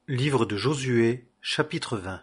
Livre de Josué, chapitre 20.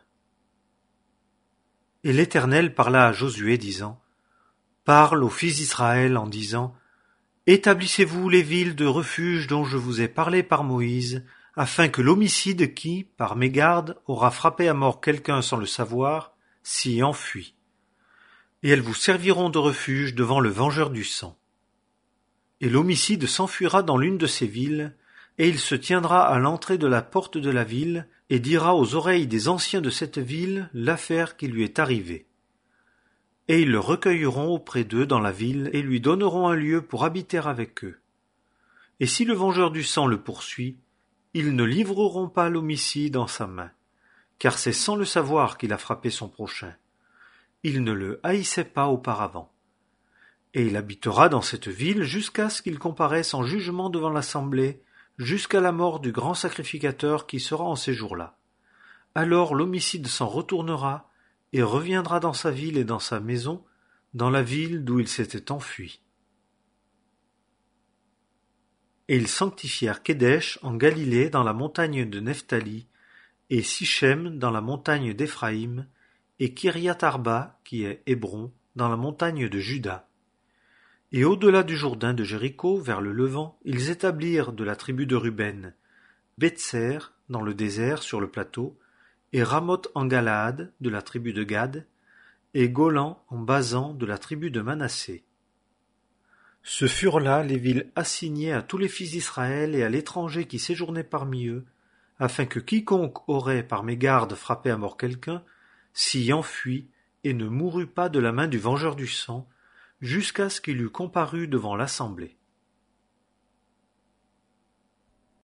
Et l'Éternel parla à Josué, disant: Parle aux fils d'Israël en disant: Établissez-vous les villes de refuge dont je vous ai parlé par Moïse, afin que l'homicide qui, par mégarde, aura frappé à mort quelqu'un sans le savoir, s'y enfuit. Et elles vous serviront de refuge devant le vengeur du sang. Et l'homicide s'enfuira dans l'une de ces villes, et il se tiendra à l'entrée de la porte de la ville, et dira aux oreilles des anciens de cette ville l'affaire qui lui est arrivée. Et ils le recueilleront auprès d'eux dans la ville, et lui donneront un lieu pour habiter avec eux. Et si le vengeur du sang le poursuit, ils ne livreront pas l'homicide en sa main, car c'est sans le savoir qu'il a frappé son prochain. Il ne le haïssait pas auparavant. Et il habitera dans cette ville jusqu'à ce qu'il comparaisse en jugement devant l'assemblée, jusqu'à la mort du grand sacrificateur qui sera en ces jours-là. Alors l'homicide s'en retournera et reviendra dans sa ville et dans sa maison, dans la ville d'où il s'était enfui. Et ils sanctifièrent Kédesh en Galilée dans la montagne de Nephtali, et Sichem dans la montagne d'Éphraïm, et Kiriath-Arba, qui est Hébron, dans la montagne de Juda. Et au-delà du Jourdain de Jéricho, vers le levant, ils établirent de la tribu de Ruben, Bétser, dans le désert sur le plateau, et Ramoth en Galaad, de la tribu de Gad, et Golan en Basan, de la tribu de Manassé. Ce furent là les villes assignées à tous les fils d'Israël et à l'étranger qui séjournait parmi eux, afin que quiconque aurait par mégarde frappé à mort quelqu'un, s'y enfuit et ne mourût pas de la main du vengeur du sang, jusqu'à ce qu'il eût comparu devant l'assemblée.